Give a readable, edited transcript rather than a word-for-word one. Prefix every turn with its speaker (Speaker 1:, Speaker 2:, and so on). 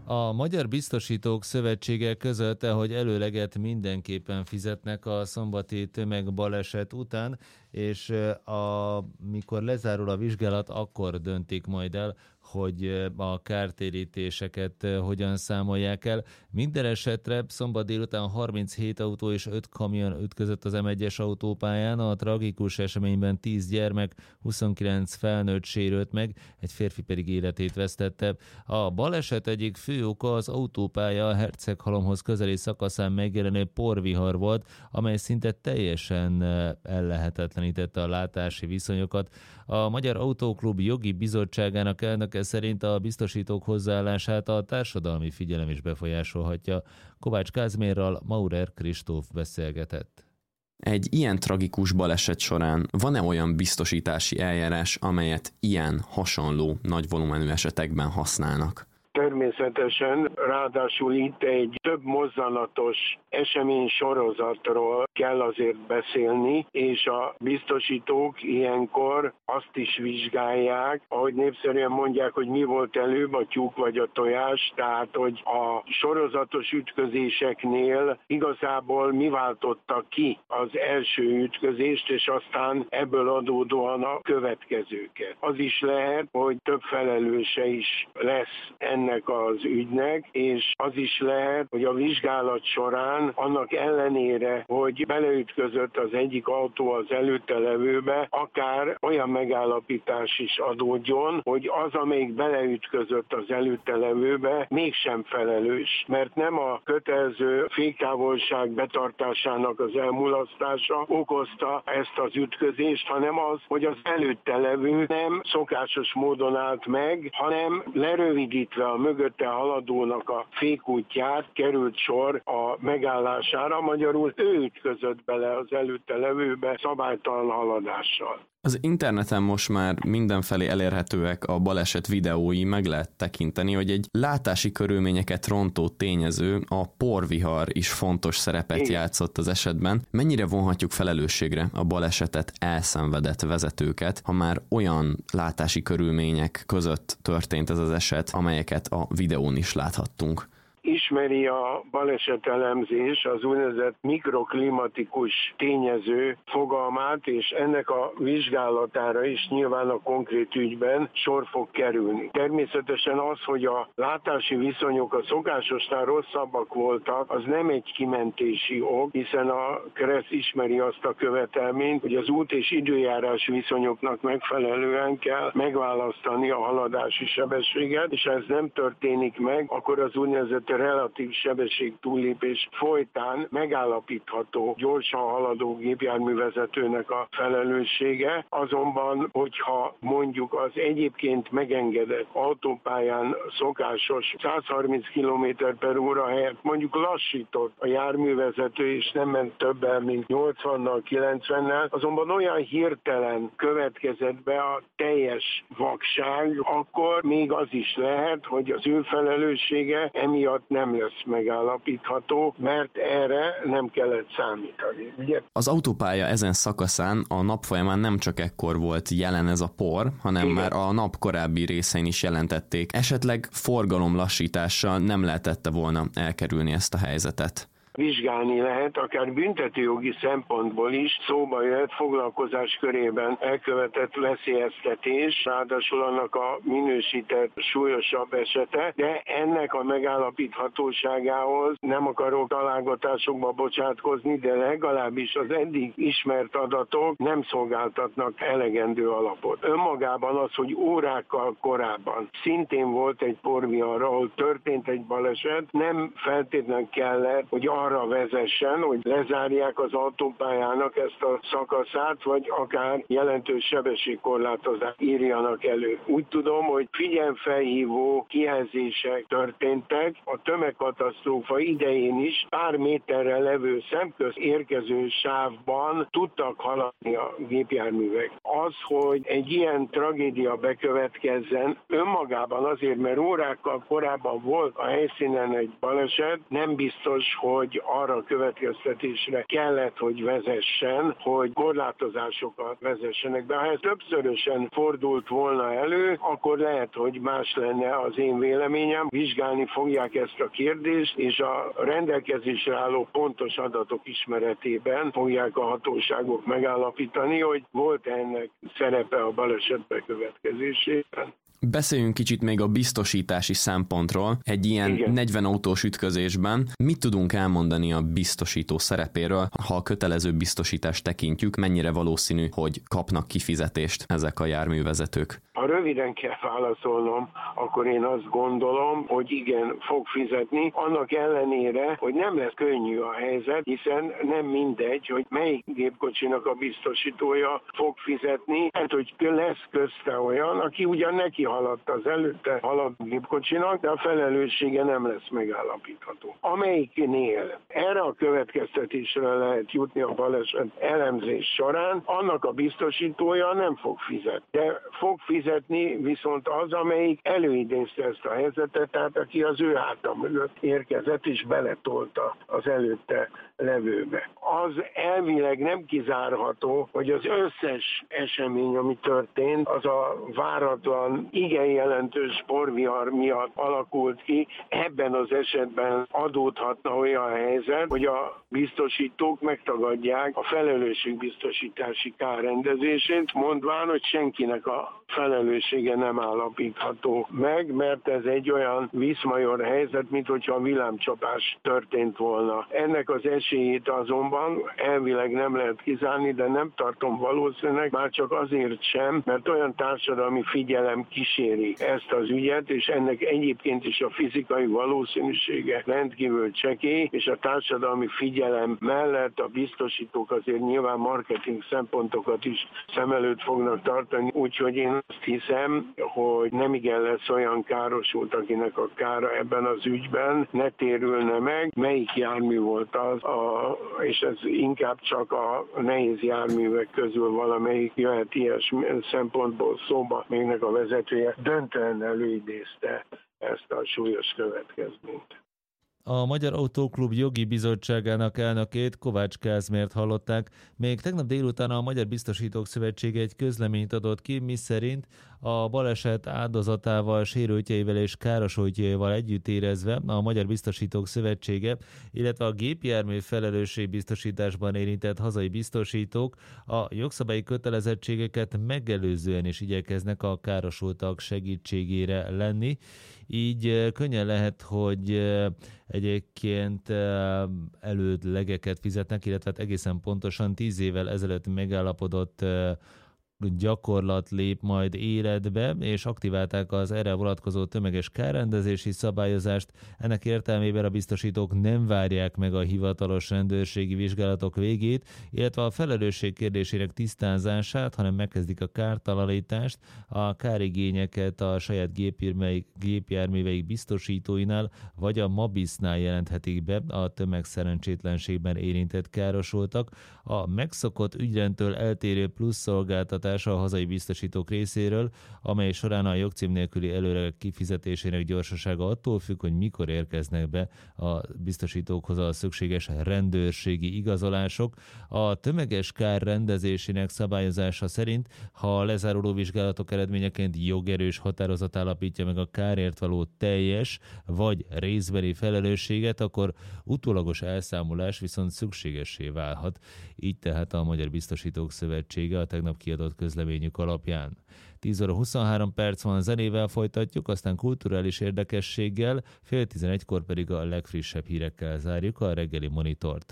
Speaker 1: A Magyar Biztosítók Szövetsége közölte, hogy előleget mindenképpen fizetnek a szombati tömegbaleset után, és mikor lezárul a vizsgálat, akkor döntik majd el, hogy a kártérítéseket hogyan számolják el. Minden esetre szombat délután 37 autó és 5 kamion ütközött az M1-es autópályán. A tragikus eseményben 10 gyermek, 29 felnőtt sérült meg, egy férfi pedig életét vesztette. A baleset egyik fő oka az autópálya Herceghalomhoz közeli szakaszán megjelenő porvihar volt, amely szinte teljesen ellehetetlenítette a látási viszonyokat. A Magyar Autóklub jogi bizottságának elnöke szerint a biztosítók hozzáállását a társadalmi figyelem is befolyásolhatja. Kovács Kázmérral Maurer Kristóf beszélgetett.
Speaker 2: Egy ilyen tragikus baleset során van-e olyan biztosítási eljárás, amelyet ilyen hasonló nagy volumenű esetekben használnak?
Speaker 3: Természetesen, ráadásul itt egy több mozzanatos esemény sorozatról kell azért beszélni, és a biztosítók ilyenkor azt is vizsgálják, ahogy népszerűen mondják, hogy mi volt előbb, a tyúk vagy a tojás, tehát hogy a sorozatos ütközéseknél igazából mi váltotta ki az első ütközést, és aztán ebből adódóan a következőket. Az is lehet, hogy több felelőse is lesz ennek az ügynek, és az is lehet, hogy a vizsgálat során annak ellenére, hogy beleütközött az egyik autó az előtte levőbe, akár olyan megállapítás is adódjon, hogy az, amelyik beleütközött az előtte levőbe, mégsem felelős, mert nem a kötelező féktávolság betartásának az elmulasztása okozta ezt az ütközést, hanem az, hogy az előtte levő nem szokásos módon állt meg, hanem lerövidítve a mögötte haladónak a fékútját került sor a megállására, magyarul ő ütközött bele az előtte levőbe szabálytalan haladással.
Speaker 2: Az interneten most már mindenfelé elérhetőek a baleset videói, meg lehet tekinteni, hogy egy látási körülményeket rontó tényező, a porvihar is fontos szerepet játszott az esetben. Mennyire vonhatjuk felelősségre a balesetet elszenvedett vezetőket, ha már olyan látási körülmények között történt ez az eset, amelyeket a videón is láthattunk?
Speaker 3: Ismeri a balesetelemzés az úgynevezett mikroklimatikus tényező fogalmát, és ennek a vizsgálatára is nyilván a konkrét ügyben sor fog kerülni. Természetesen az, hogy a látási viszonyok a szokásosnál rosszabbak voltak, az nem egy kimentési ok, hiszen a KRESZ ismeri azt a követelményt, hogy az út- és időjárás viszonyoknak megfelelően kell megválasztani a haladási sebességet, és ha ez nem történik meg, akkor az úgynevezett relatív sebesség túllépés folytán megállapítható gyorsan haladó gépjárművezetőnek a felelőssége, azonban, hogyha mondjuk az egyébként megengedett autópályán szokásos 130 km/h helyett mondjuk lassított a járművezető, és nem ment többel, mint 80-nal, 90-nel, azonban olyan hirtelen következett be a teljes vakság, akkor még az is lehet, hogy az ő felelőssége emiatt nem lesz megállapítható, mert erre nem kellett számítani. Ugye?
Speaker 2: Az autópálya ezen szakaszán a nap folyamán nem csak ekkor volt jelen ez a por, hanem már a nap korábbi részein is jelentették. Esetleg forgalomlassítással nem lehetette volna elkerülni ezt a helyzetet.
Speaker 3: Vizsgálni lehet, akár büntetőjogi szempontból is szóba jöhet foglalkozás körében elkövetett veszélyeztetés, ráadásul annak a minősített súlyosabb esete, de ennek a megállapíthatóságához nem akarok találgatásokba bocsátkozni, de legalábbis az eddig ismert adatok nem szolgáltatnak elegendő alapot. Önmagában az, hogy órákkal korábban szintén volt egy porvihar, ahol történt egy baleset, nem feltétlenül kellett, hogy arra vezessen, hogy lezárják az autópályának ezt a szakaszát, vagy akár jelentős sebességkorlátozást írjanak elő. Úgy tudom, hogy figyelmfelhívó kijelzések történtek, a tömegkatasztrófa idején is pár méterre levő szemköz érkező sávban tudtak haladni a gépjárművek. Az, hogy egy ilyen tragédia bekövetkezzen, önmagában azért, mert órákkal korábban volt a helyszínen egy baleset, nem biztos, hogy hogy arra a következtetésre kellett, hogy vezessen, hogy korlátozásokat vezessenek be. Ha ez többszörösen fordult volna elő, akkor lehet, hogy más lenne az én véleményem. Vizsgálni fogják ezt a kérdést, és a rendelkezésre álló pontos adatok ismeretében fogják a hatóságok megállapítani, hogy volt ennek szerepe a baleset bekövetkezésében.
Speaker 2: Beszéljünk kicsit még a biztosítási szempontról. Egy ilyen 40 autós ütközésben mit tudunk elmondani a biztosító szerepéről, ha a kötelező biztosítást tekintjük, mennyire valószínű, hogy kapnak kifizetést ezek a járművezetők?
Speaker 3: Ha röviden kell válaszolnom, akkor én azt gondolom, hogy igen, fog fizetni, annak ellenére, hogy nem lesz könnyű a helyzet, hiszen nem mindegy, hogy melyik gépkocsinak a biztosítója fog fizetni, hát hogy lesz közte olyan, aki ugyan neki haladt az előtte haladó gépkocsinak, de a felelőssége nem lesz megállapítható. Amelyiknél erre a következtetésre lehet jutni a baleset elemzés során, annak a biztosítója nem fog fizetni. De fog fizetni viszont az, amelyik előidézte ezt a helyzetet, tehát aki az ő háta mögött érkezett és beletolta az előtte levőbe. Az elvileg nem kizárható, hogy az összes esemény, ami történt, az a váratlan, igen jelentős porvihar miatt alakult ki. Ebben az esetben adódhatna olyan helyzet, hogy a biztosítók megtagadják a felelősségbiztosítási kárrendezését, mondván, hogy senkinek a felelőssége nem állapítható meg, mert ez egy olyan viszmajor helyzet, mint hogyha a villámcsapás történt volna. Ennek az esélyét azonban elvileg nem lehet kizárni, de nem tartom valószínűleg, már csak azért sem, mert olyan társadalmi figyelem kíséri ezt az ügyet, és ennek egyébként is a fizikai valószínűsége rendkívül csekély, és a társadalmi figyelem mellett a biztosítók azért nyilván marketing szempontokat is szem előtt fognak tartani, úgyhogy én azt hiszem, hogy nemigen lesz olyan károsult, akinek a kára ebben az ügyben ne térülne meg. Melyik jármű volt az, és ez inkább csak a nehéz járművek közül valamelyik jöhet ilyesmi szempontból szóba, mégnek a vezetője döntően előidézte ezt a súlyos következményt.
Speaker 1: A Magyar Autóklub jogi bizottságának elnökét, Kovács Kázmért hallották. Még tegnap délután a Magyar Biztosítók Szövetsége egy közleményt adott ki, miszerint a baleset áldozatával, sérültjeivel és károsultjaival együtt érezve a Magyar Biztosítók Szövetsége, illetve a gépjármű felelősségbiztosításban érintett hazai biztosítók a jogszabályi kötelezettségeket megelőzően is igyekeznek a károsultak segítségére lenni. Így könnyen lehet, hogy egyébként elődlegeket fizetnek, illetve egészen pontosan 10 évvel ezelőtt megállapodott gyakorlat lép majd életbe, és aktiválták az erre vonatkozó tömeges kárrendezési szabályozást. Ennek értelmében a biztosítók nem várják meg a hivatalos rendőrségi vizsgálatok végét, illetve a felelősség kérdésének tisztázását, hanem megkezdik a kártalanítást, a kárigényeket a saját gépjárműveik biztosítóinál, vagy a Mabisznál jelenthetik be a tömegszerencsétlenségben érintett károsultak. A megszokott ügyrendtől eltérő plusz szolgáltatás a hazai biztosítók részéről, amely során a jogcím nélküli előlegek kifizetésének gyorsasága attól függ, hogy mikor érkeznek be a biztosítókhoz a szükséges rendőrségi igazolások. A tömeges kár rendezésének szabályozása szerint, ha a lezáruló vizsgálatok eredményeként jogerős határozat állapítja meg a kárért való teljes vagy részbeli felelősséget, akkor utólagos elszámolás viszont szükségessé válhat. Így tehát a Magyar Biztosítók Szövetsége a tegnap kiadott közleményük alapján. 10 óra 23 perc van, zenével folytatjuk, aztán kulturális érdekességgel, 10:30 pedig a legfrissebb hírekkel zárjuk a reggeli monitort.